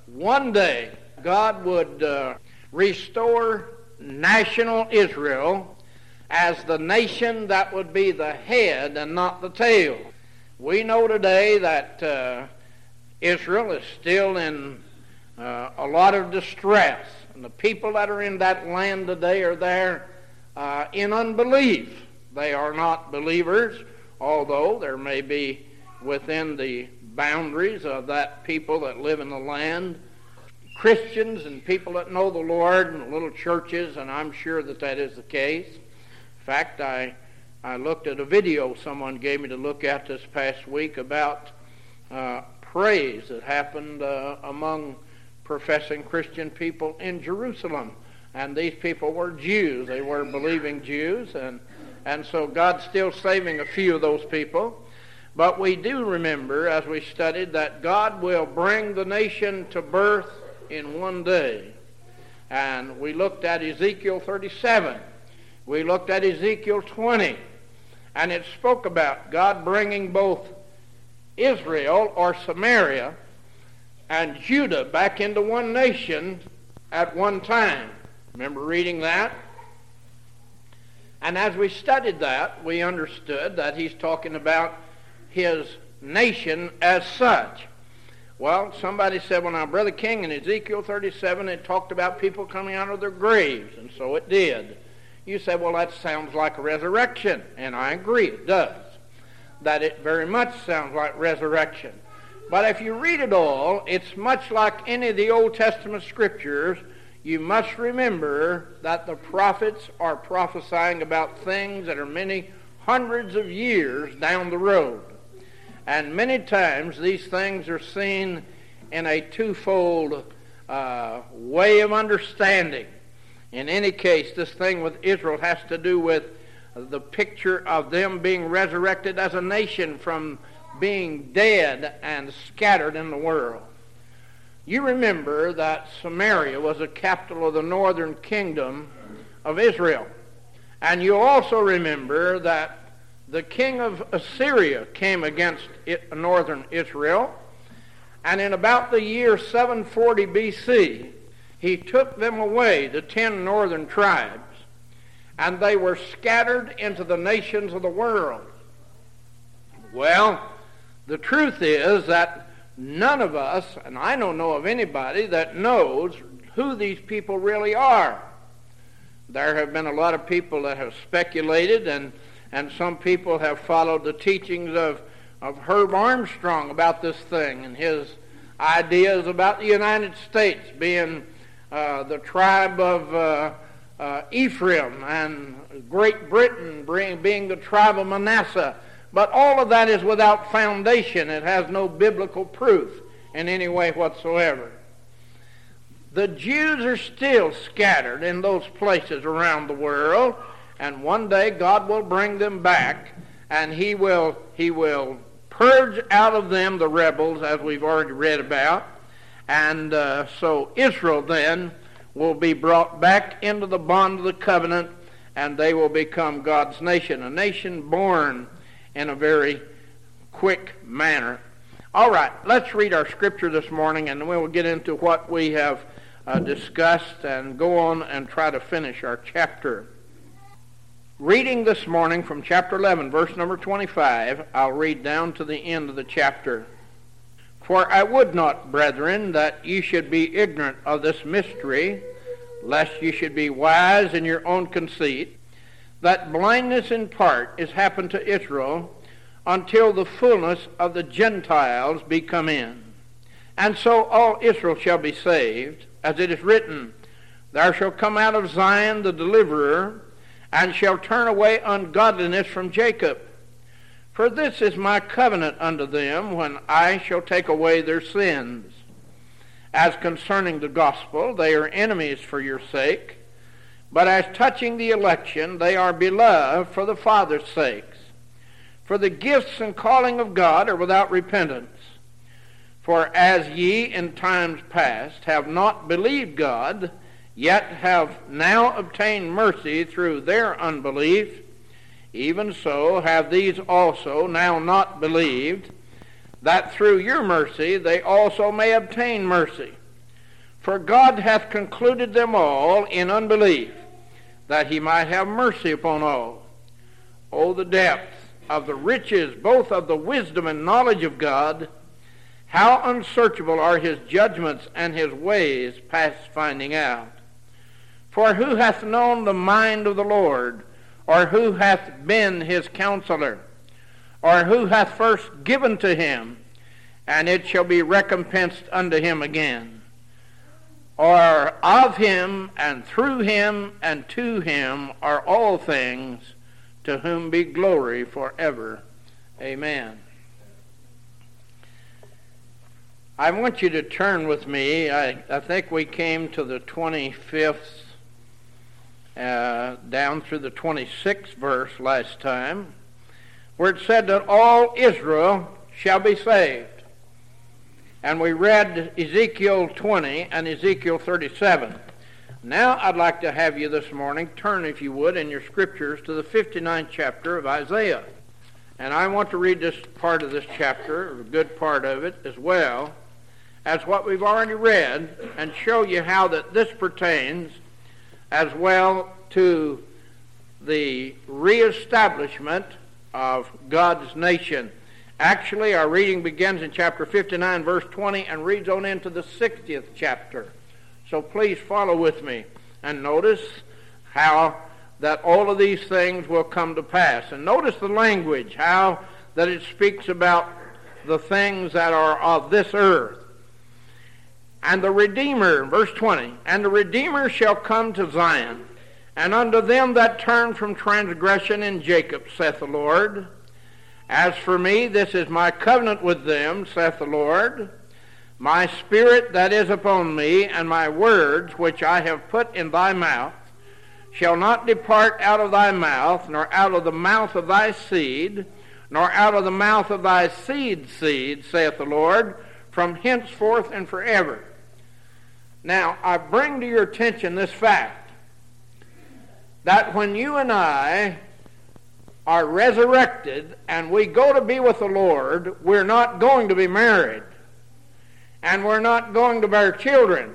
one day God would restore national Israel as the nation that would be the head and not the tail. We know today that Israel is still in a lot of distress, and the people that are in that land today are there in unbelief. They are not believers, although there may be within the boundaries of that people that live in the land Christians and people that know the Lord and little churches, and I'm sure that that is the case. In fact, I looked at a video someone gave me to look at this past week about praise that happened among professing Christian people in Jerusalem. And these people were Jews. They were believing Jews, and so God's still saving a few of those people. But we do remember, as we studied, that God will bring the nation to birth in one day. And we looked at Ezekiel 37. We looked at Ezekiel 20. And it spoke about God bringing both Israel, or Samaria, and Judah back into one nation at one time. Remember reading that? And as we studied that, we understood that he's talking about his nation as such. Well, somebody said, well, now, Brother King, in Ezekiel 37, it talked about people coming out of their graves, and so it did. You said, well, that sounds like a resurrection, and I agree, it does. That it very much sounds like resurrection. But if you read it all, it's much like any of the Old Testament scriptures. You must remember that the prophets are prophesying about things that are many hundreds of years down the road. And many times these things are seen in a twofold way of understanding. In any case, this thing with Israel has to do with the picture of them being resurrected as a nation from being dead and scattered in the world. You remember that Samaria was the capital of the northern kingdom of Israel. And you also remember that the king of Assyria came against northern Israel, and in about the year 740 BC, he took them away, the 10 northern tribes, and they were scattered into the nations of the world. Well, the truth is that none of us, and I don't know of anybody that knows who these people really are. There have been a lot of people that have speculated, and some people have followed the teachings of Herb Armstrong about this thing and his ideas about the United States being the tribe of Ephraim and Great Britain being the tribe of Manasseh. But all of that is without foundation. It has no biblical proof in any way whatsoever. The Jews are still scattered in those places around the world, and one day God will bring them back, and he will purge out of them the rebels, as we've already read about. And so Israel then will be brought back into the bond of the covenant, and they will become God's nation, a nation born in a very quick manner. All right, let's read our scripture this morning, and then we'll get into what we have discussed and go on and try to finish our chapter. Reading this morning from chapter 11, verse number 25, I'll read down to the end of the chapter. For I would not, brethren, that ye should be ignorant of this mystery, lest ye should be wise in your own conceit, that blindness in part is happened to Israel, until the fullness of the Gentiles be come in. And so all Israel shall be saved, as it is written, There shall come out of Zion the deliverer, and shall turn away ungodliness from Jacob. For this is my covenant unto them, when I shall take away their sins. As concerning the gospel, they are enemies for your sake, but as touching the election, they are beloved for the Father's sakes. For the gifts and calling of God are without repentance. For as ye in times past have not believed God, yet have now obtained mercy through their unbelief, even so have these also now not believed, that through your mercy they also may obtain mercy. For God hath concluded them all in unbelief, that he might have mercy upon all. O the depth of the riches, both of the wisdom and knowledge of God! How unsearchable are his judgments, and his ways past finding out. For who hath known the mind of the Lord? Or who hath been his counselor? Or who hath first given to him, and it shall be recompensed unto him again? Or of him, and through him, and to him are all things, to whom be glory forever. Amen. I want you to turn with me. I think we came to the 25th, down through the 26th verse last time, where it said that all Israel shall be saved. And we read Ezekiel 20 and Ezekiel 37. Now I'd like to have you this morning turn, if you would, in your scriptures to the 59th chapter of Isaiah. And I want to read this part of this chapter, a good part of it, as well as what we've already read, and show you how that this pertains as well to the reestablishment of God's nation. Actually, our reading begins in chapter 59, verse 20, and reads on into the 60th chapter. So please follow with me and notice how that all of these things will come to pass. And notice the language, how that it speaks about the things that are of this earth. And the Redeemer, verse 20, and the Redeemer shall come to Zion, and unto them that turn from transgression in Jacob, saith the Lord. As for me, this is my covenant with them, saith the Lord. My spirit that is upon me, and my words which I have put in thy mouth, shall not depart out of thy mouth, nor out of the mouth of thy seed, nor out of the mouth of thy seed's seed, saith the Lord, from henceforth and forever. Now, I bring to your attention this fact, that when you and I are resurrected and we go to be with the Lord, we're not going to be married, and we're not going to bear children.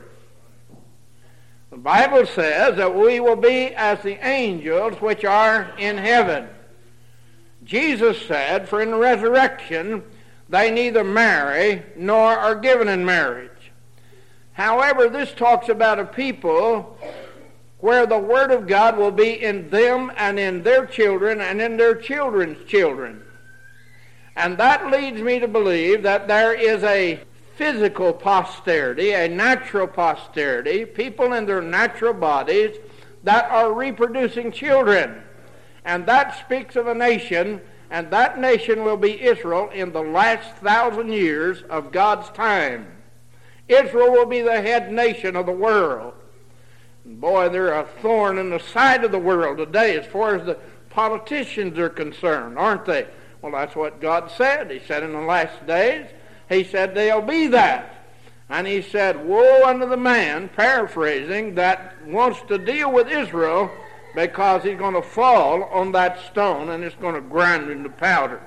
The Bible says that we will be as the angels which are in heaven. Jesus said, for in the resurrection they neither marry nor are given in marriage. However, this talks about a people where the Word of God will be in them and in their children and in their children's children. And that leads me to believe that there is a physical posterity, a natural posterity, people in their natural bodies that are reproducing children. And that speaks of a nation, and that nation will be Israel in the last 1,000 years of God's time. Israel will be the head nation of the world. And boy, they're a thorn in the side of the world today as far as the politicians are concerned, aren't they? Well, that's what God said. He said in the last days, he said they'll be that. And he said, woe unto the man, paraphrasing, that wants to deal with Israel, because he's going to fall on that stone and it's going to grind into powder.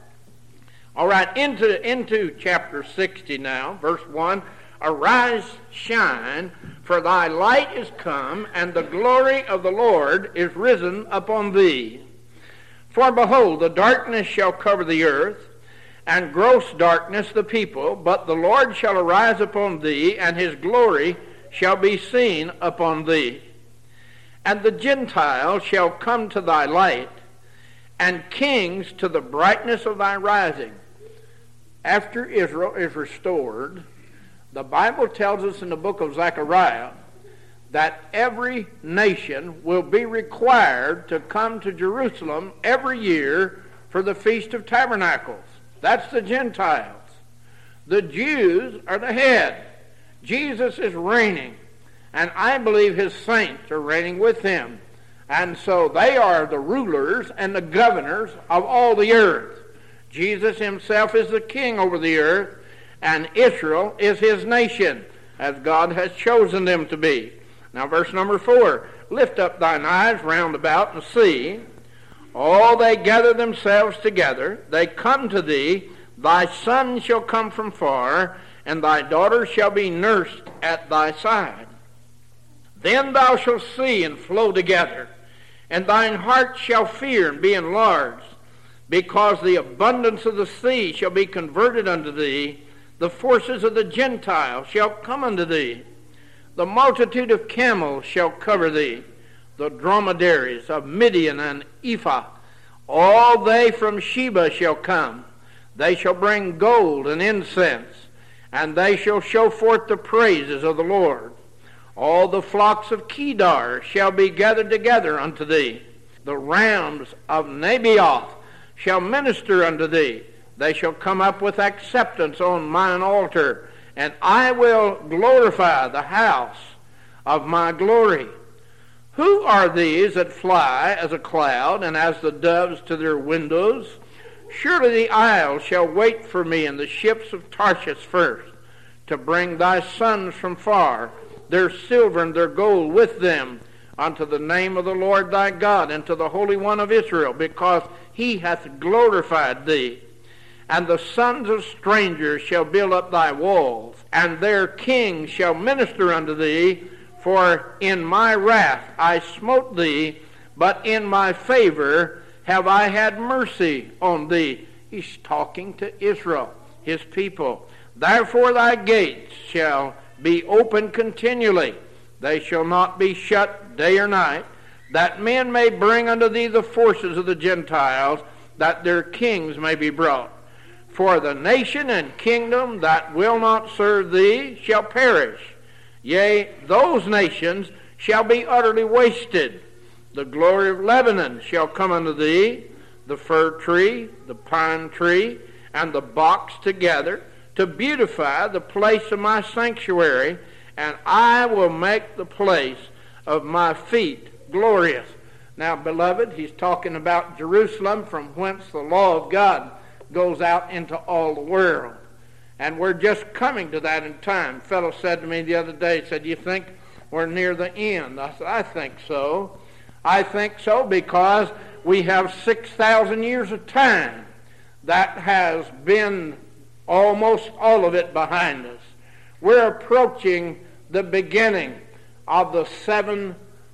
All right, into chapter 60 now, verse 1. Arise, shine, for thy light is come, and the glory of the Lord is risen upon thee. For behold, the darkness shall cover the earth, and gross darkness the people, but the Lord shall arise upon thee, and his glory shall be seen upon thee. And the Gentiles shall come to thy light, and kings to the brightness of thy rising. After Israel is restored, the Bible tells us in the book of Zechariah that every nation will be required to come to Jerusalem every year for the Feast of Tabernacles. That's the Gentiles. The Jews are the head. Jesus is reigning, and I believe his saints are reigning with him. And so they are the rulers and the governors of all the earth. Jesus himself is the king over the earth, and Israel is his nation, as God has chosen them to be. Now verse number 4, lift up thine eyes round about and see, all they gather themselves together, they come to thee, thy son shall come from far, and thy daughters shall be nursed at thy side. Then thou shalt see and flow together, and thine heart shall fear and be enlarged, because the abundance of the sea shall be converted unto thee, the forces of the Gentiles shall come unto thee, the multitude of camels shall cover thee, the dromedaries of Midian and Ephah, all they from Sheba shall come. They shall bring gold and incense, and they shall show forth the praises of the Lord. All the flocks of Kedar shall be gathered together unto thee. The rams of Nebaioth shall minister unto thee. They shall come up with acceptance on mine altar, and I will glorify the house of my glory. Who are these that fly as a cloud, and as the doves to their windows? Surely the isles shall wait for me, and the ships of Tarshish first, to bring thy sons from far, their silver and their gold with them, unto the name of the Lord thy God, and to the Holy One of Israel, because he hath glorified thee. And the sons of strangers shall build up thy walls, and their kings shall minister unto thee, for in my wrath I smote thee, but in my favor have I had mercy on thee. He's talking to Israel, his people. Therefore thy gates shall be open continually. They shall not be shut day or night, that men may bring unto thee the forces of the Gentiles, that their kings may be brought. For the nation and kingdom that will not serve thee shall perish. Yea, those nations shall be utterly wasted. The glory of Lebanon shall come unto thee, the fir tree, the pine tree, and the box together, to beautify the place of my sanctuary, and I will make the place of my feet glorious. Now, beloved, he's talking about Jerusalem, from whence the law of God goes out into all the world. And we're just coming to that in time. A fellow said to me the other day, said, "You think we're near the end?" I said, "I think so. I think so because we have 6,000 years of time that has been almost all of it behind us. We're approaching the beginning of the seventh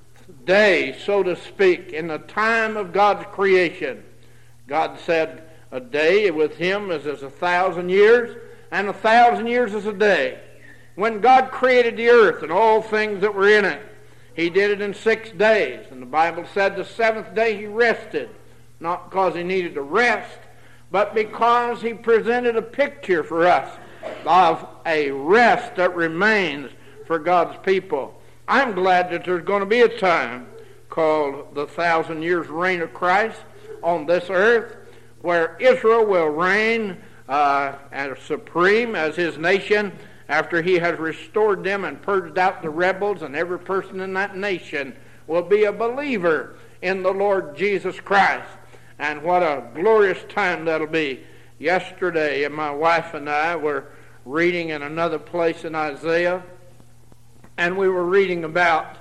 day, so to speak, in the time of God's creation. God said a day with him is as 1,000 years, and 1,000 years is a day. When God created the earth and all things that were in it, he did it in 6 days. And the Bible said the seventh day he rested, not because he needed to rest, but because he presented a picture for us of a rest that remains for God's people. I'm glad that there's going to be a time called the 1,000 years reign of Christ on this earth, where Israel will reign as supreme as his nation, after he has restored them and purged out the rebels, and every person in that nation will be a believer in the Lord Jesus Christ. And what a glorious time that'll be. Yesterday, and my wife and I were reading in another place in Isaiah, and we were reading about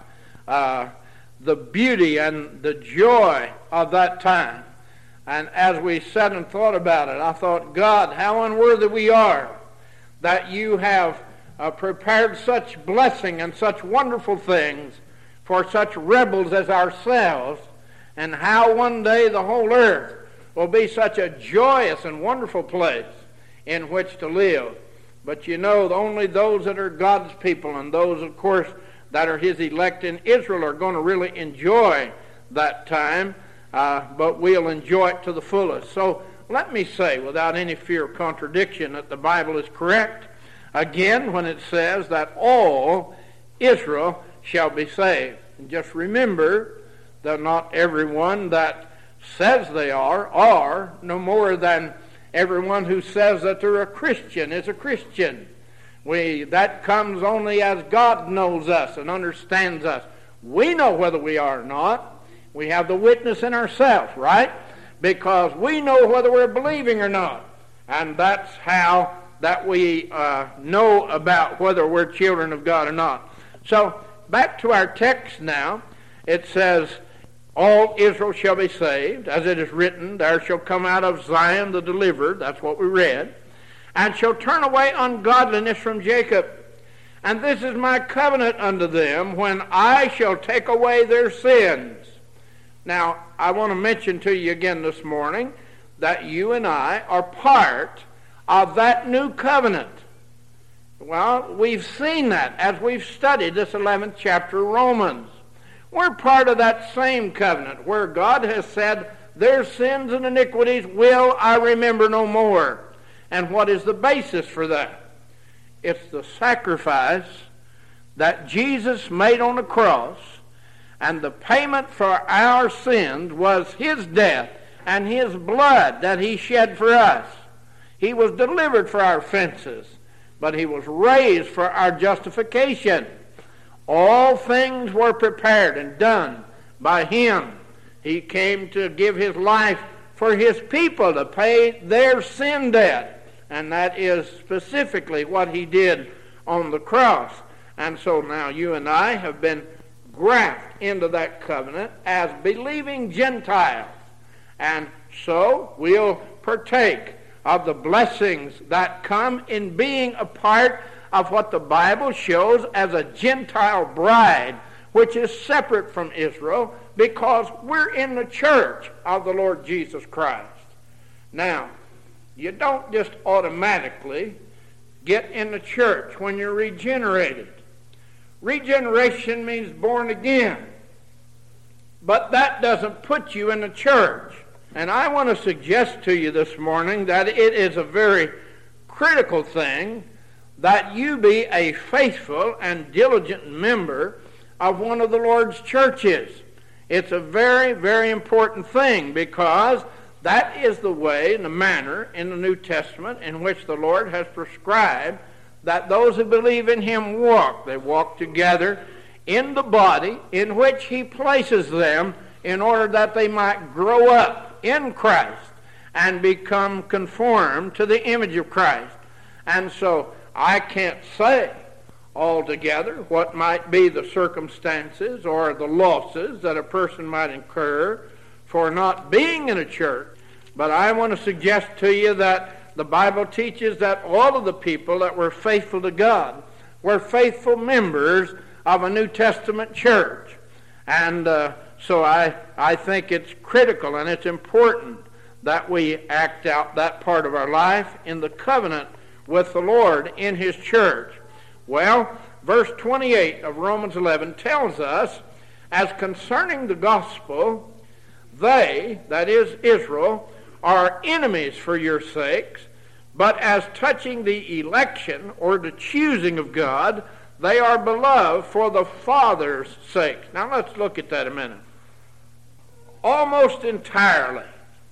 the beauty and the joy of that time. And as we sat and thought about it, I thought, God, how unworthy we are that you have prepared such blessing and such wonderful things for such rebels as ourselves, and how one day the whole earth will be such a joyous and wonderful place in which to live. But you know, only those that are God's people, and those, of course, that are his elect in Israel, are going to really enjoy that time. But we'll enjoy it to the fullest. So let me say, without any fear of contradiction, that the Bible is correct, again, when it says that all Israel shall be saved. And just remember that not everyone that says they are no more than everyone who says that they're a Christian is a Christian. That comes only as God knows us and understands us. We know whether we are or not. We have the witness in ourselves, right? Because we know whether we're believing or not. And that's how that we know about whether we're children of God or not. So, back to our text now. It says, all Israel shall be saved, as it is written, there shall come out of Zion the delivered. That's what we read. and shall turn away ungodliness from Jacob. And this is my covenant unto them, when I shall take away their sins. Now, I want to mention to you again this morning that you and I are part of that new covenant. Well, we've seen that as we've studied this 11th chapter of Romans. We're part of that same covenant where God has said, their sins and iniquities will I remember no more. And what is the basis for that? It's the sacrifice that Jesus made on the cross, and the payment for our sins was his death and his blood that he shed for us. He was delivered for our offenses, but he was raised for our justification. All things were prepared and done by him. He came to give his life for his people to pay their sin debt. And that is specifically what he did on the cross. And so now you and I have been grafted into that covenant as believing Gentiles. And so we'll partake of the blessings that come in being a part of what the Bible shows as a Gentile bride, which is separate from Israel, because we're in the church of the Lord Jesus Christ. Now, you don't just automatically get in the church when you're regenerated. Regeneration means born again. But that doesn't put you in the church. And I want to suggest to you this morning that it is a very critical thing that you be a faithful and diligent member of one of the Lord's churches. It's a very, very important thing, because that is the way and the manner in the New Testament in which the Lord has prescribed that those who believe in him walk. They walk together in the body in which he places them in order that they might grow up in Christ and become conformed to the image of Christ. And so I can't say altogether what might be the circumstances or the losses that a person might incur for not being in a church. But I want to suggest to you that the Bible teaches that all of the people that were faithful to God were faithful members of a New Testament church. And so I think it's critical and it's important that we act out that part of our life in the covenant with the Lord in his church. Well, verse 28 of Romans 11 tells us, as concerning the gospel, they, that is Israel, are enemies for your sakes, but as touching the election or the choosing of God, they are beloved for the Father's sake. Now let's look at that a minute. Almost entirely,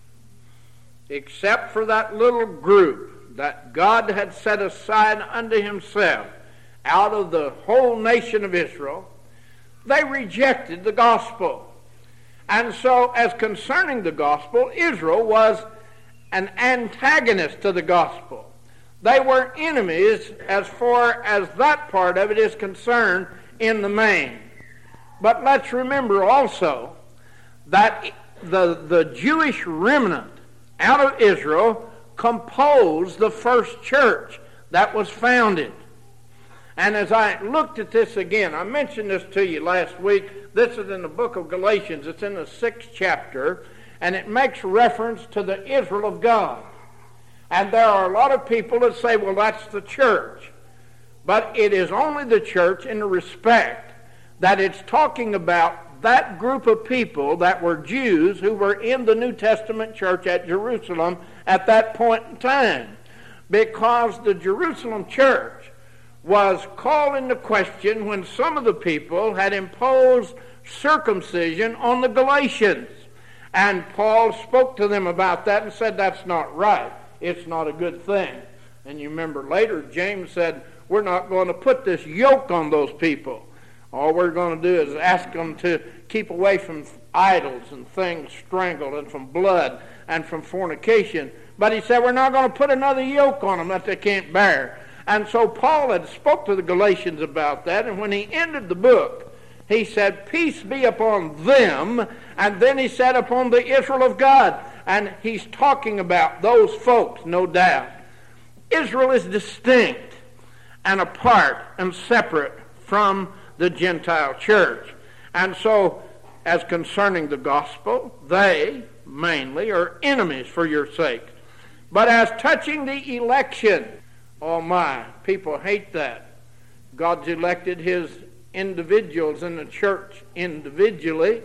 except for that little group that God had set aside unto himself out of the whole nation of Israel, they rejected the gospel. And so, as concerning the gospel, Israel was an antagonist to the gospel. They were enemies as far as that part of it is concerned in the main. But let's remember also that the Jewish remnant out of Israel composed the first church that was founded. And as I looked at this again, I mentioned this to you last week. This is in the book of Galatians. It's in the 6th chapter, and it makes reference to the Israel of God. And there are a lot of people that say, well, that's the church. But it is only the church in the respect that it's talking about that group of people that were Jews who were in the New Testament church at Jerusalem at that point in time. Because the Jerusalem church was called into question when some of the people had imposed circumcision on the Galatians. And Paul spoke to them about that and said, that's not right. It's not a good thing. And you remember later, James said, we're not going to put this yoke on those people. All we're going to do is ask them to keep away from idols and things strangled and from blood and from fornication. But he said, we're not going to put another yoke on them that they can't bear. And so Paul had spoke to the Galatians about that, and when he ended the book, he said, peace be upon them, and then he said, upon the Israel of God. And he's talking about those folks, no doubt. Israel is distinct and apart and separate from the Gentile church. And so, as concerning the gospel, they mainly are enemies for your sake. But as touching the election, oh my, people hate that. God's elected his individuals in the church individually.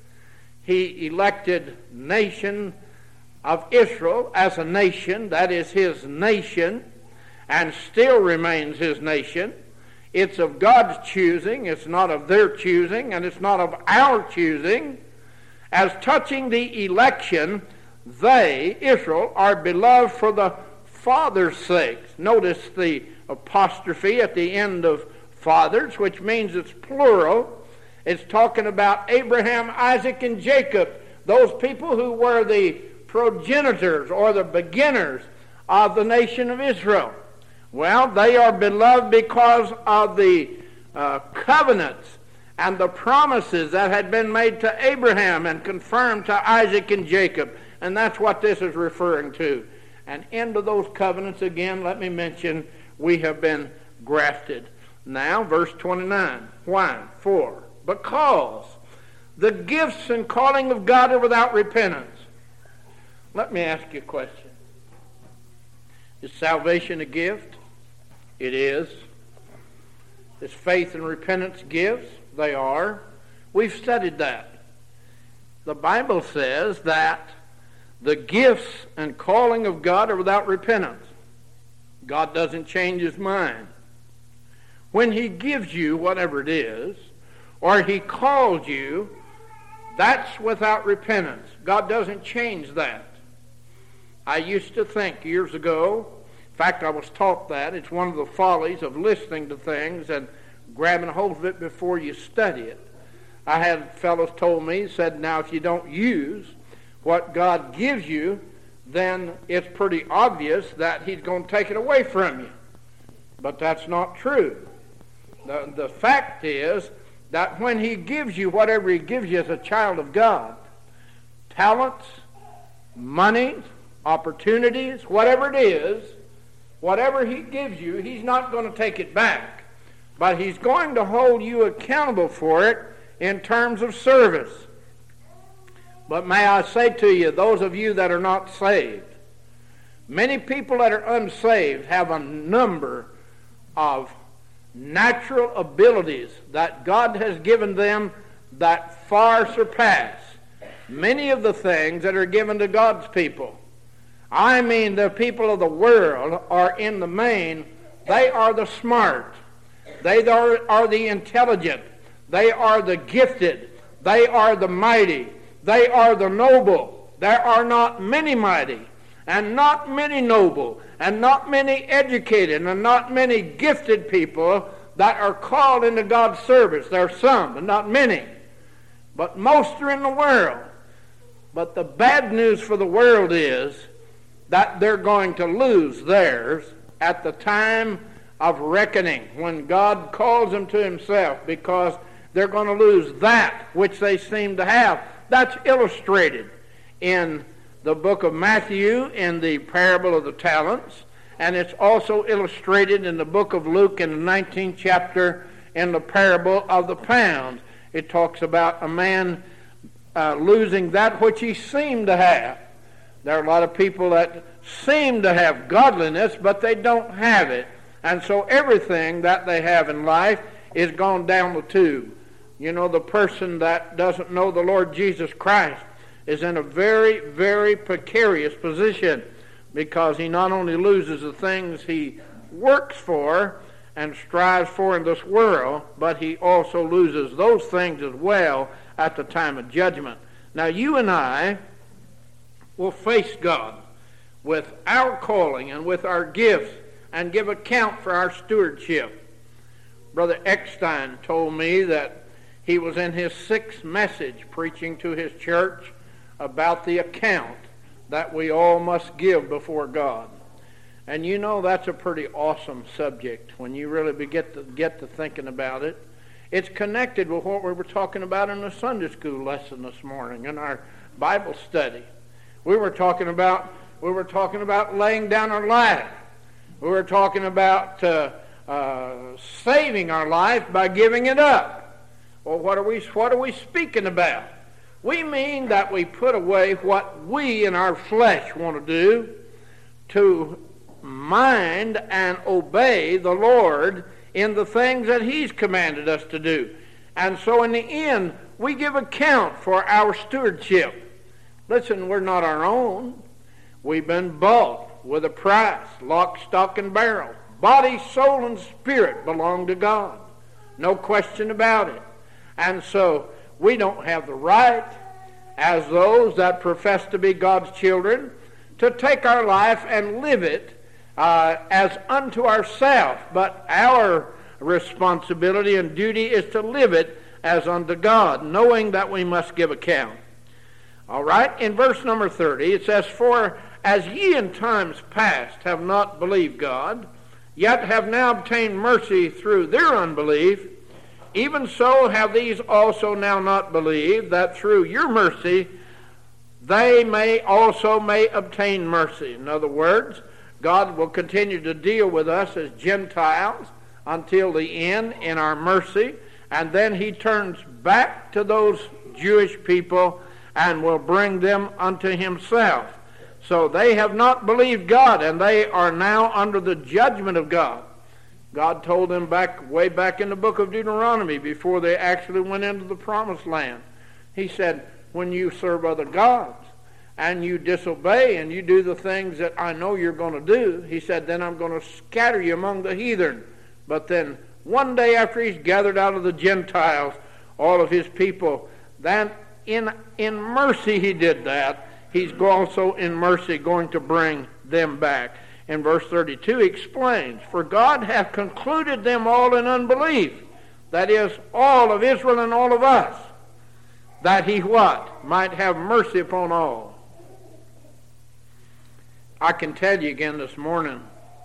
He elected nation of Israel as a nation, that is his nation, and still remains his nation. It's of God's choosing, it's not of their choosing, and it's not of our choosing. As touching the election, they, Israel, are beloved for the Father's sake. Notice the apostrophe at the end of fathers, which means it's plural. It's talking about Abraham, Isaac, and Jacob, those people who were the progenitors or the beginners of the nation of Israel. Well, they are beloved because of the covenants and the promises that had been made to Abraham and confirmed to Isaac and Jacob. And that's what this is referring to. And into those covenants, again, let me mention, we have been grafted. Now, verse 29. Why? For, because the gifts and calling of God are without repentance. Let me ask you a question. Is salvation a gift? It is. Is faith and repentance gifts? They are. We've studied that. The Bible says that the gifts and calling of God are without repentance. God doesn't change his mind. When he gives you whatever it is, or he calls you, that's without repentance. God doesn't change that. I used to think years ago, in fact, I was taught that. It's one of the follies of listening to things and grabbing a hold of it before you study it. I had fellows told me, said, now if you don't use what God gives you, then it's pretty obvious that he's going to take it away from you. But that's not true. The fact is that when he gives you whatever he gives you as a child of God, talents, money, opportunities, whatever it is, whatever he gives you, he's not going to take it back. But he's going to hold you accountable for it in terms of service. But may I say to you, those of you that are not saved, many people that are unsaved have a number of natural abilities that God has given them that far surpass many of the things that are given to God's people. I mean, the people of the world are in the main, they are the smart, they are the intelligent, they are the gifted, they are the mighty, they are the noble. There are not many mighty, and not many noble, and not many educated, and not many gifted people that are called into God's service. There are some, but not many. But most are in the world. But the bad news for the world is that they're going to lose theirs at the time of reckoning, when God calls them to himself, because they're going to lose that which they seem to have. That's illustrated in the book of Matthew in the parable of the talents, and it's also illustrated in the book of Luke in the 19th chapter in the parable of the pounds. It talks about a man losing that which he seemed to have. There are a lot of people that seem to have godliness, but they don't have it. And so everything that they have in life is gone down the tube. You know, the person that doesn't know the Lord Jesus Christ is in a very, very precarious position, because he not only loses the things he works for and strives for in this world, but he also loses those things as well at the time of judgment. Now, you and I will face God with our calling and with our gifts and give account for our stewardship. Brother Eckstein told me that he was in his 6th message preaching to his church about the account that we all must give before God. And you know, that's a pretty awesome subject when you really get to thinking about it. It's connected with what we were talking about in the Sunday school lesson this morning in our Bible study. We were talking about laying down our life. We're talking about saving our life by giving it up. Well, what are we speaking about? We mean that we put away what we in our flesh want to do to mind and obey the Lord in the things that He's commanded us to do. And so in the end, we give account for our stewardship. Listen, we're not our own. We've been bought with a price, lock, stock, and barrel. Body, soul, and spirit belong to God. No question about it. And so we don't have the right, as those that profess to be God's children, to take our life and live it as unto ourselves. But our responsibility and duty is to live it as unto God, knowing that we must give account. All right, in verse number 30, it says, "For as ye in times past have not believed God, yet have now obtained mercy through their unbelief, even so have these also now not believed, that through your mercy they may obtain mercy." In other words, God will continue to deal with us as Gentiles until the end in our mercy, and then He turns back to those Jewish people and will bring them unto Himself. So they have not believed God, and they are now under the judgment of God. God told them way back in the book of Deuteronomy, before they actually went into the promised land. He said, when you serve other gods and you disobey and you do the things that I know you're going to do, He said, then I'm going to scatter you among the heathen. But then one day after He's gathered out of the Gentiles all of His people, then in mercy He did that. He's also in mercy going to bring them back. In verse 32 He explains, "For God hath concluded them all in unbelief," that is, all of Israel and all of us, "that He" what? "Might have mercy upon all." I can tell you again this morning,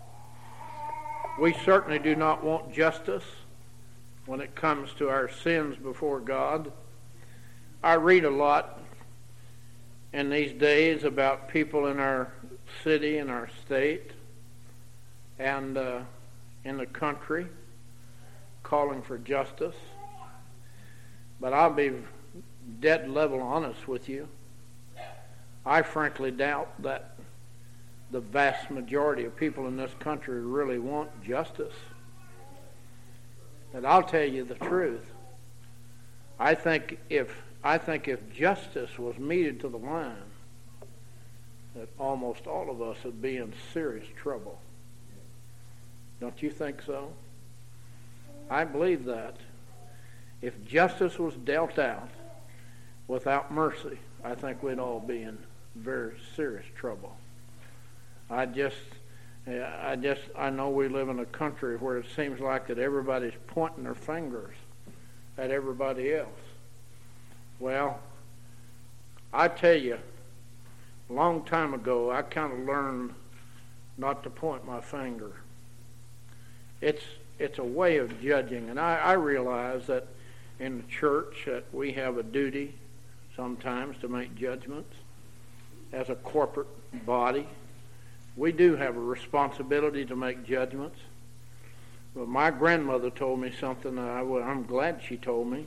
we certainly do not want justice when it comes to our sins before God. I read a lot in these days about people in our city, in our state, and in the country calling for justice. But I'll be dead level honest with you. I frankly doubt that the vast majority of people in this country really want justice. And I'll tell you the truth. I think if justice was meted to the line, that almost all of us would be in serious trouble. Don't you think so? I believe that. If justice was dealt out without mercy, I think we'd all be in very serious trouble. I know we live in a country where it seems like that everybody's pointing their fingers at everybody else. Well, I tell you, a long time ago, I kind of learned not to point my finger. It's a way of judging, and I realize that in the church that we have a duty sometimes to make judgments. As a corporate body, we do have a responsibility to make judgments. But my grandmother told me something that I'm glad she told me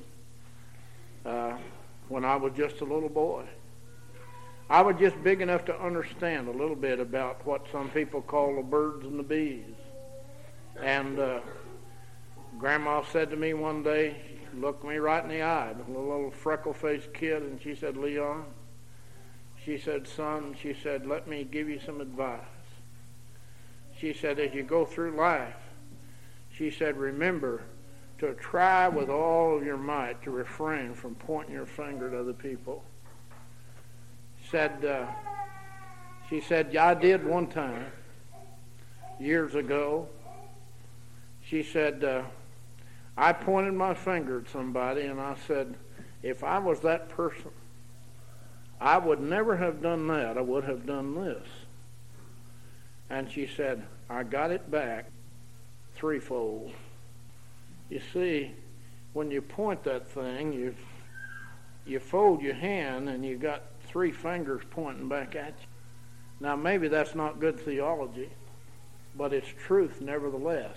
when I was just a little boy. I was just big enough to understand a little bit about what some people call the birds and the bees. And Grandma said to me one day, she looked me right in the eye, a little freckle-faced kid, and she said, "Leon," she said, "son," she said, "let me give you some advice." She said, "as you go through life," she said, "remember to try with all of your might to refrain from pointing your finger at other people." She said, "I did one time, years ago." She said, I pointed my finger at somebody and I said, if I was that person, I would never have done that. I would have done this. And she said, I got it back threefold. You see, when you point that thing, you fold your hand and you got three fingers pointing back at you. Now, maybe that's not good theology, but it's truth nevertheless.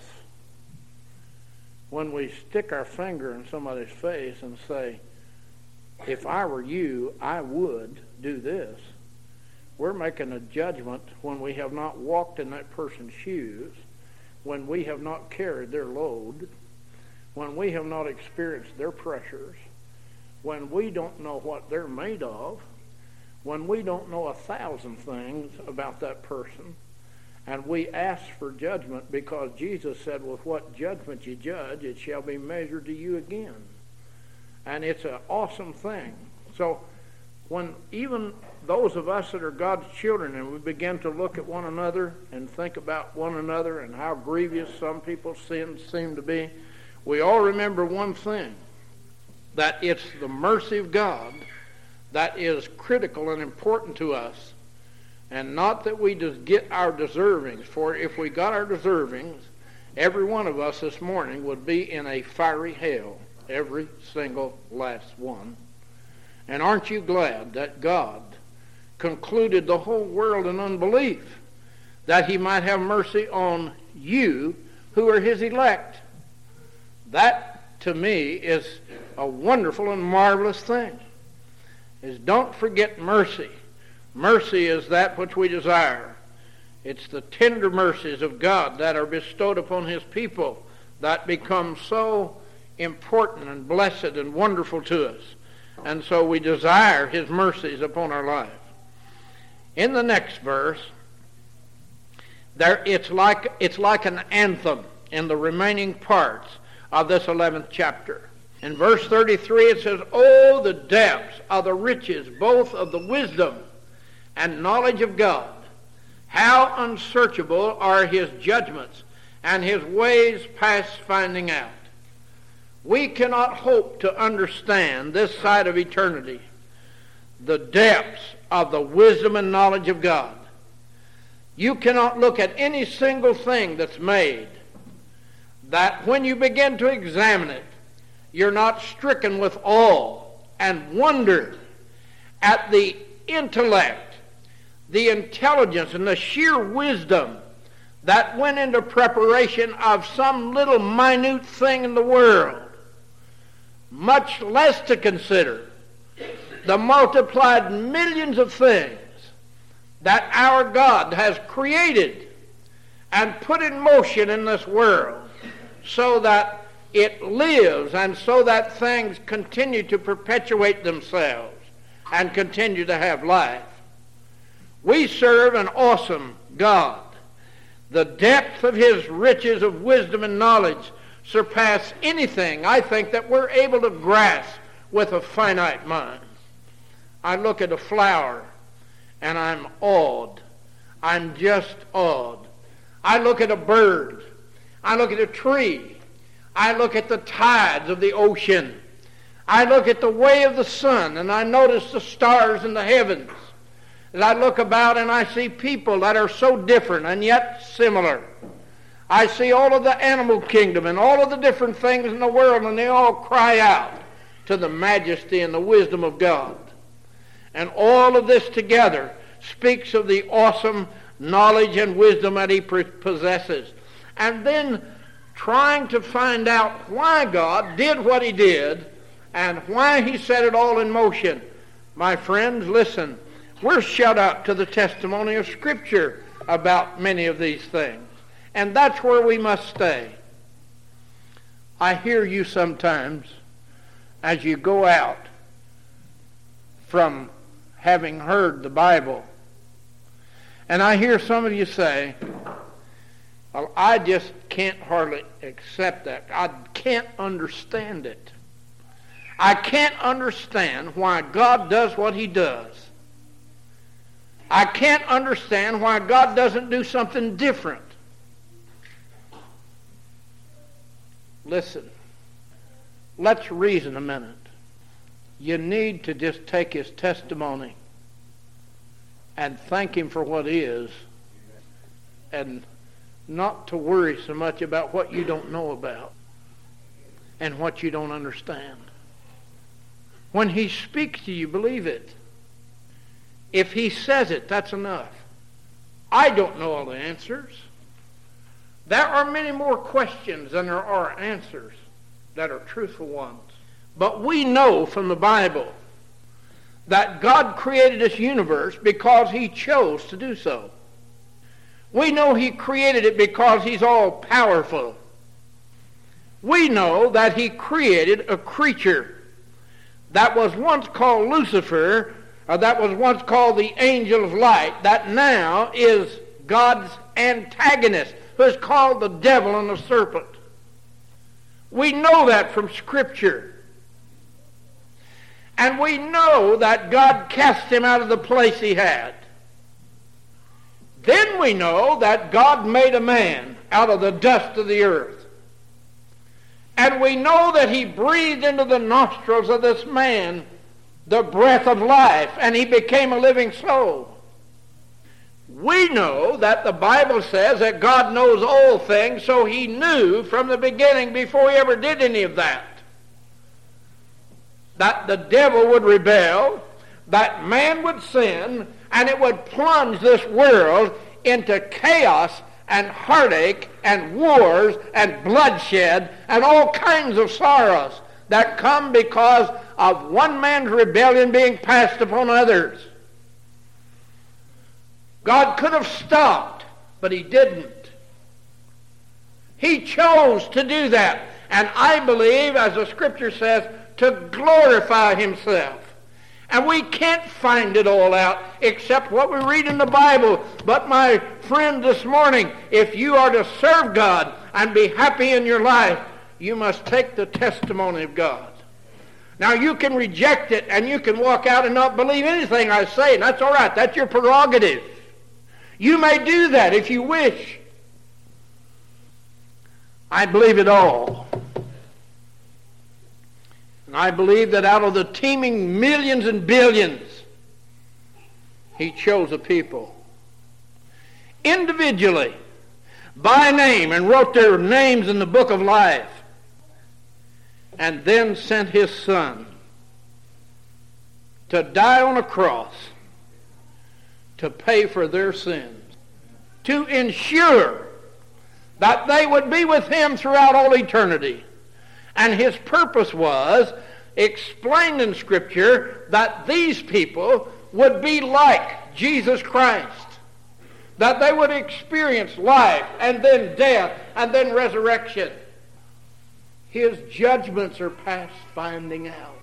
When we stick our finger in somebody's face and say, if I were you, I would do this, we're making a judgment when we have not walked in that person's shoes, when we have not carried their load, when we have not experienced their pressures, when we don't know what they're made of, when we don't know 1,000 things about that person, and we ask for judgment because Jesus said, with what judgment you judge, it shall be measured to you again. And it's an awesome thing. So when even those of us that are God's children and we begin to look at one another and think about one another and how grievous some people's sins seem to be, we all remember one thing, that it's the mercy of God that is critical and important to us, and not that we just get our deservings. For if we got our deservings, every one of us this morning would be in a fiery hell, every single last one. And aren't you glad that God concluded the whole world in unbelief, that he might have mercy on you who are his elect? That, to me, is a wonderful and marvelous thing. Is don't forget mercy. Mercy is that which we desire. It's the tender mercies of God that are bestowed upon his people that become so important and blessed and wonderful to us. And so we desire his mercies upon our life. In the next verse, it's like an anthem in the remaining parts of this 11th chapter. In verse 33 it says, "Oh, the depths of the riches, both of the wisdom and knowledge of God! How unsearchable are his judgments, and his ways past finding out." We cannot hope to understand this side of eternity the depths of the wisdom and knowledge of God. You cannot look at any single thing that's made that when you begin to examine it, you're not stricken with awe and wonder at the intellect, the intelligence, and the sheer wisdom that went into preparation of some little minute thing in the world. Much less to consider the multiplied millions of things that our God has created and put in motion in this world so that it lives and so that things continue to perpetuate themselves and continue to have life. We serve an awesome God. The depth of his riches of wisdom and knowledge surpass anything, I think, that we're able to grasp with a finite mind. I look at a flower and I'm awed. I'm just awed. I look at a bird. I look at a tree. I look at the tides of the ocean. I look at the way of the sun, and I notice the stars in the heavens. As I look about and I see people that are so different and yet similar. I see all of the animal kingdom and all of the different things in the world, and they all cry out to the majesty and the wisdom of God. And all of this together speaks of the awesome knowledge and wisdom that he possesses. And then trying to find out why God did what he did and why he set it all in motion. My friends, listen, we're shut up to the testimony of Scripture about many of these things. And that's where we must stay. I hear you sometimes as you go out from having heard the Bible, and I hear some of you say, well, I just can't hardly accept that. I can't understand it. I can't understand why God does what he does. I can't understand why God doesn't do something different. Listen, let's reason a minute. You need to just take his testimony and thank him for what is, and not to worry so much about what you don't know about and what you don't understand. When he speaks to you, believe it. If he says it, that's enough. I don't know all the answers. There are many more questions than there are answers that are truthful ones. But we know from the Bible that God created this universe because He chose to do so. We know He created it because He's all-powerful. We know that He created a creature that was once called Lucifer, or that was once called the angel of light, that now is God's antagonist, who is called the devil and the serpent. We know that from Scripture. And we know that God cast him out of the place he had. Then we know that God made a man out of the dust of the earth. And we know that He breathed into the nostrils of this man the breath of life, and he became a living soul. We know that the Bible says that God knows all things, so He knew from the beginning, before He ever did any of that the devil would rebel, that man would sin, and it would plunge this world into chaos and heartache and wars and bloodshed and all kinds of sorrows that come because of one man's rebellion being passed upon others. God could have stopped, but He didn't. He chose to do that. And I believe, as the Scripture says, to glorify Himself. And we can't find it all out except what we read in the Bible. But my friend, this morning, if you are to serve God and be happy in your life, you must take the testimony of God. Now, you can reject it and you can walk out and not believe anything I say, and that's all right. That's your prerogative. You may do that if you wish. I believe it all. And I believe that out of the teeming millions and billions, He chose a people individually, by name, and wrote their names in the book of life, and then sent His Son to die on a cross to pay for their sins, to ensure that they would be with Him throughout all eternity. And His purpose was explained in Scripture that these people would be like Jesus Christ, that they would experience life and then death and then resurrection. His judgments are past finding out.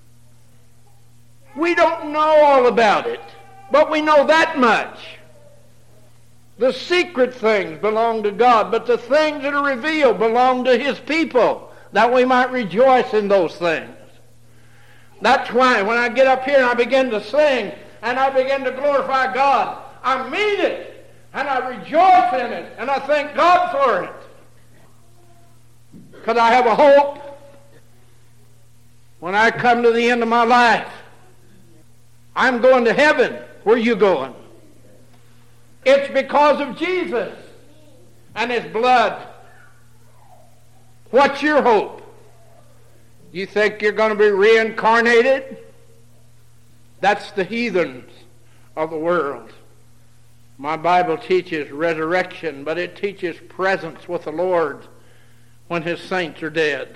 We don't know all about it, but we know that much. The secret things belong to God, but the things that are revealed belong to His people, that we might rejoice in those things. That's why when I get up here and I begin to sing and I begin to glorify God, I mean it, and I rejoice in it, and I thank God for it. Because I have a hope when I come to the end of my life. I'm going to heaven. Where are you going? It's because of Jesus and His blood. What's your hope? You think you're going to be reincarnated? That's the heathens of the world. My Bible teaches resurrection, but it teaches presence with the Lord when His saints are dead.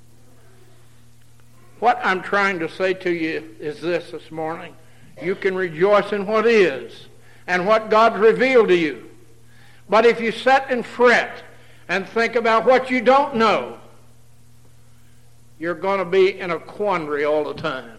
What I'm trying to say to you is this morning. You can rejoice in what is and what God's revealed to you. But if you sit and fret and think about what you don't know, you're going to be in a quandary all the time.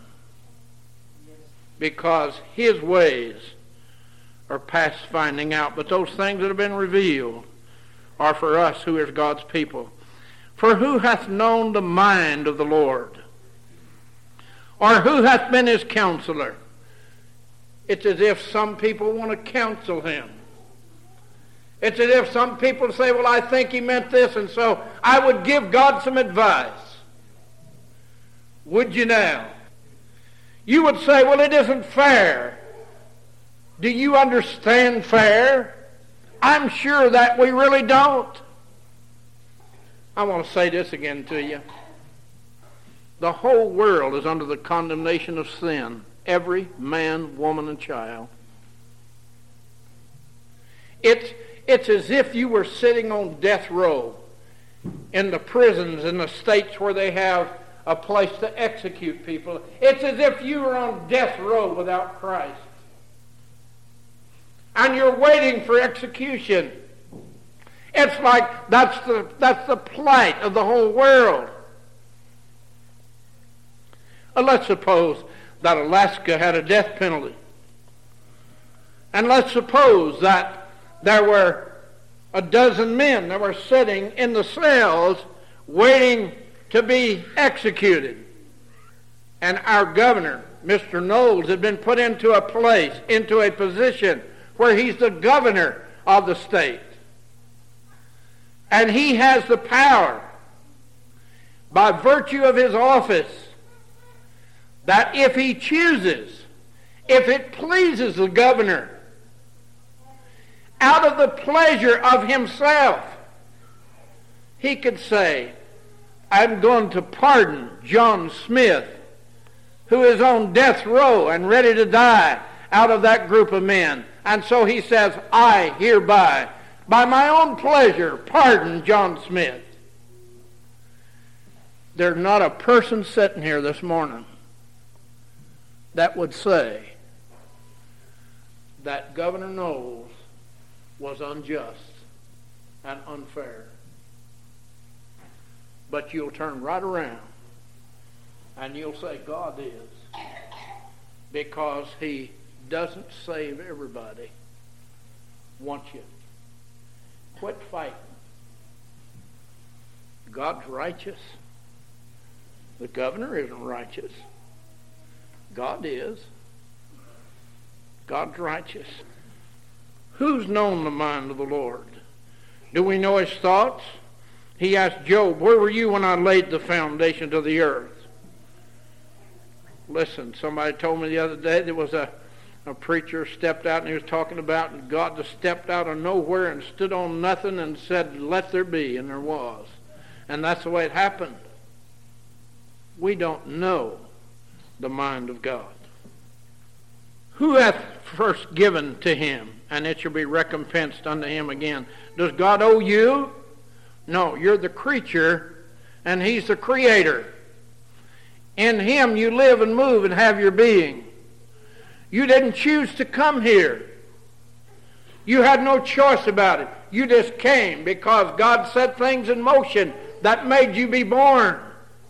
Because His ways are past finding out. But those things that have been revealed are for us who is God's people. For who hath known the mind of the Lord? Or who hath been His counselor? It's as if some people want to counsel Him. It's as if some people say, well, I think He meant this, and so I would give God some advice. Would you now? You would say, well, it isn't fair. Do you understand fair? I'm sure that we really don't. I want to say this again to you. The whole world is under the condemnation of sin. Every man, woman, and child. It's It's as if you were sitting on death row in the prisons in the states where they have a place to execute people. It's as if you were on death row without Christ. And you're waiting for execution. It's like that's the plight of the whole world. Let's suppose that Alaska had a death penalty. And let's suppose that there were a dozen men that were sitting in the cells waiting to be executed. And our governor, Mr. Knowles, had been put into a place, into a position where he's the governor of the state. And he has the power, by virtue of his office, that if he chooses, if it pleases the governor, out of the pleasure of himself, he could say, I'm going to pardon John Smith, who is on death row and ready to die, out of that group of men. And so he says, I hereby, by my own pleasure, pardon John Smith. There's not a person sitting here this morning that would say that Governor Knowles was unjust and unfair. But you'll turn right around and you'll say God is, because he doesn't save everybody. Want you? Quit fighting. God's righteous. The governor isn't righteous. God is. God's righteous. Who's known the mind of the Lord? Do we know his thoughts? He asked Job, where were you when I laid the foundations of the earth? Listen, somebody told me the other day there was a preacher stepped out and he was talking about God just stepped out of nowhere and stood on nothing and said, let there be, and there was. And that's the way it happened. We don't know the mind of God. Who hath first given to him, and it shall be recompensed unto him again? Does God owe you? No, you're the creature, and he's the creator. In him you live and move and have your being. You didn't choose to come here. You had no choice about it. You just came because God set things in motion that made you be born.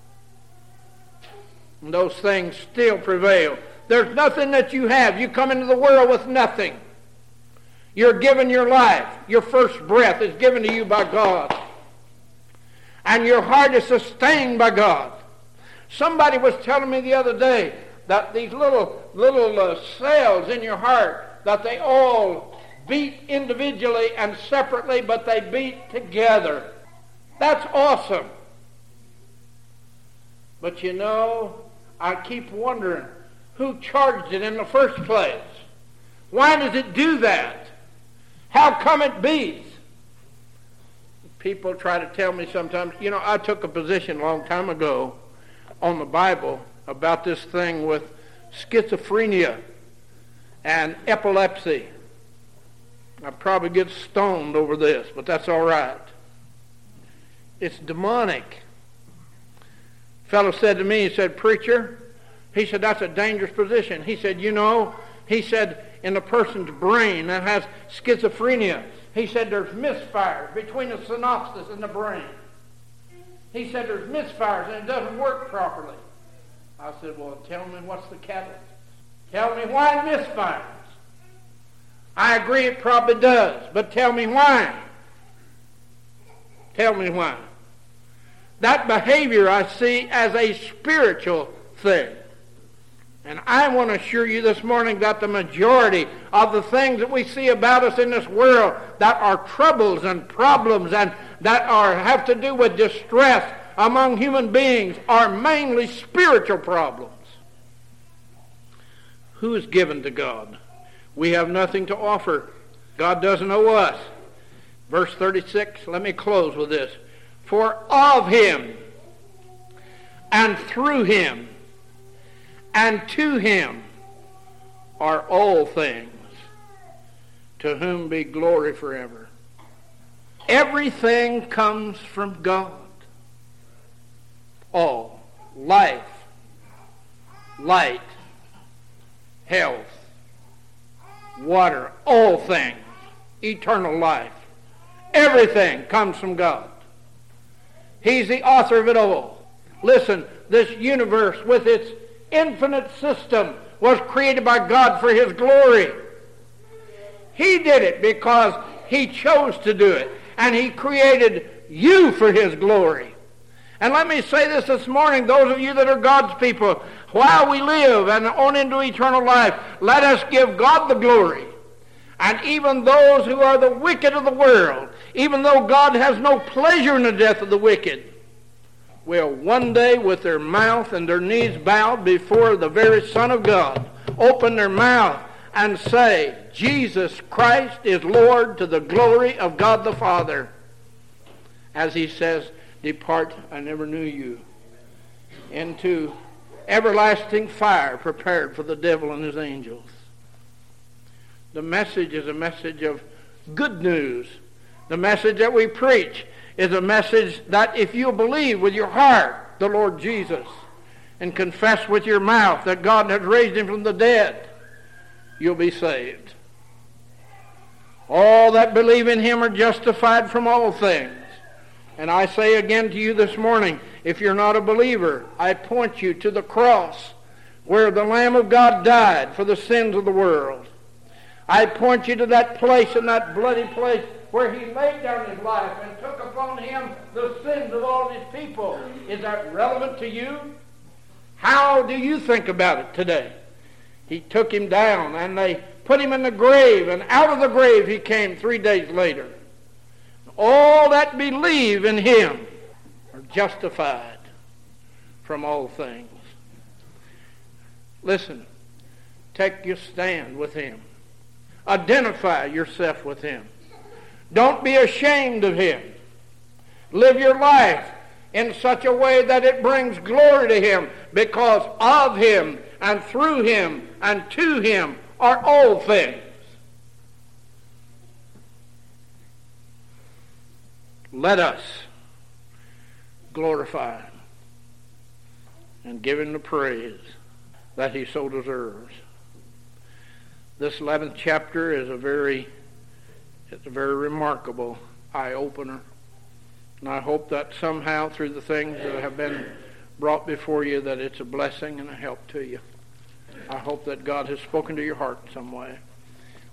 And those things still prevail. There's nothing that you have. You come into the world with nothing. You're given your life. Your first breath is given to you by God. And your heart is sustained by God. Somebody was telling me the other day that these little cells in your heart, that they all beat individually and separately, but they beat together. That's awesome. But you know, I keep wondering, who charged it in the first place? Why does it do that? How come it beats? People try to tell me sometimes, you know, I took a position a long time ago on the Bible about this thing with schizophrenia and epilepsy. I probably get stoned over this, but that's all right. It's demonic. A fellow said to me, he said, preacher, he said, that's a dangerous position. He said, you know, he said, in a person's brain that has schizophrenia, he said there's misfires between the synapses and the brain. He said there's misfires and it doesn't work properly. I said, well, tell me what's the catalyst. Tell me why it misfires. I agree it probably does, but tell me why. Tell me why. That behavior I see as a spiritual thing. And I want to assure you this morning that the majority of the things that we see about us in this world that are troubles and problems and that have to do with distress among human beings are mainly spiritual problems. Who is given to God? We have nothing to offer. God doesn't owe us. Verse 36, let me close with this. For of him and through him and to him are all things, to whom be glory forever. everything comes from God. All. Life, light, health, water, all things, eternal life. Everything comes from God. He's the author of it all. Listen, this universe with its infinite system was created by God for His glory. He did it because He chose to do it. And He created you for His glory. And let me say this morning, those of you that are God's people, while we live and on into eternal life, let us give God the glory. And even those who are the wicked of the world, even though God has no pleasure in the death of the wicked, will one day with their mouth and their knees bowed before the very Son of God, open their mouth and say, Jesus Christ is Lord, to the glory of God the Father. As He says, depart, I never knew you, into everlasting fire prepared for the devil and his angels. The message is a message of good news. The message that we preach is a message that if you believe with your heart the Lord Jesus and confess with your mouth that God has raised Him from the dead, you'll be saved. All that believe in Him are justified from all things. And I say again to you this morning, if you're not a believer, I point you to the cross where the Lamb of God died for the sins of the world. I point you to that place, in that bloody place, where He laid down His life and took upon Him the sins of all His people. Is that relevant to you? How do you think about it today? He took Him down and they put Him in the grave, and out of the grave He came 3 days later. All that believe in Him are justified from all things. Listen, take your stand with Him. Identify yourself with Him. Don't be ashamed of Him. Live your life in such a way that it brings glory to Him, because of Him and through Him and to Him are all things. Let us glorify Him and give Him the praise that He so deserves. This 11th chapter is a very remarkable eye-opener. And I hope that somehow through the things that have been brought before you that it's a blessing and a help to you. I hope that God has spoken to your heart in some way.